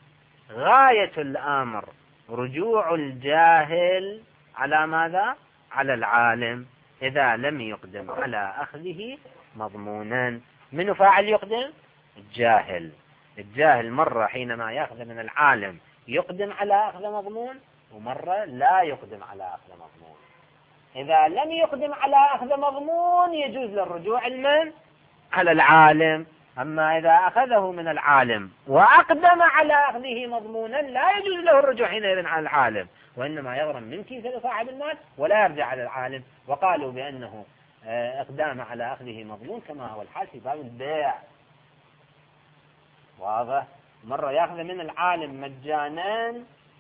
غاية الأمر رجوع الجاهل على ماذا؟ على العالم إذا لم يقدم على أخذه مضمونا. من فاعل يقدم؟ الجاهل. الجاهل مرة حينما يأخذ من العالم يقدم على أخذ مضمون، ومرة لا يقدم على أخذ مضمون. إذا لم يقدم على أخذ مضمون يجوز للرجوع المن على العالم. أما إذا أخذه من العالم وأقدم على أخذه مضمونا لا يجوز له الرجوع حينئذ على العالم، وإنما يغرم من كيس لصاحب المال ولا يرجع على العالم. وقالوا بأنه إقدام على أخذه مضمون كما هو الحال في باب البيع. واضح؟ مرة يأخذ من العالم مجانا،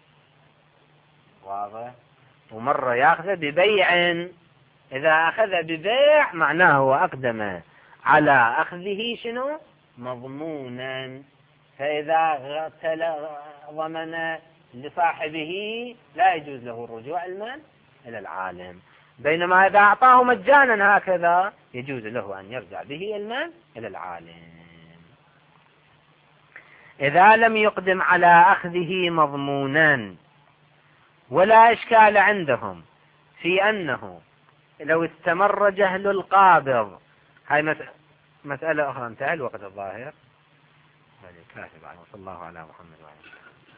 واضح، ومرة يأخذ ببيع. إذا أخذ ببيع معناه وأقدم على أخذه شنو؟ مضمونا. فإذا ضمن لصاحبه لا يجوز له الرجوع المال إلى العالم. بينما إذا أعطاه مجانا هكذا يجوز له أن يرجع به المال إلى العالم. إذا لم يقدم على أخذه مضمونا. ولا إشكال عندهم في أنه لو استمر جهل القابض. هاي مسألة أخرى. انتهى الوقت الظاهر. صلى الله على محمد وعلى آله.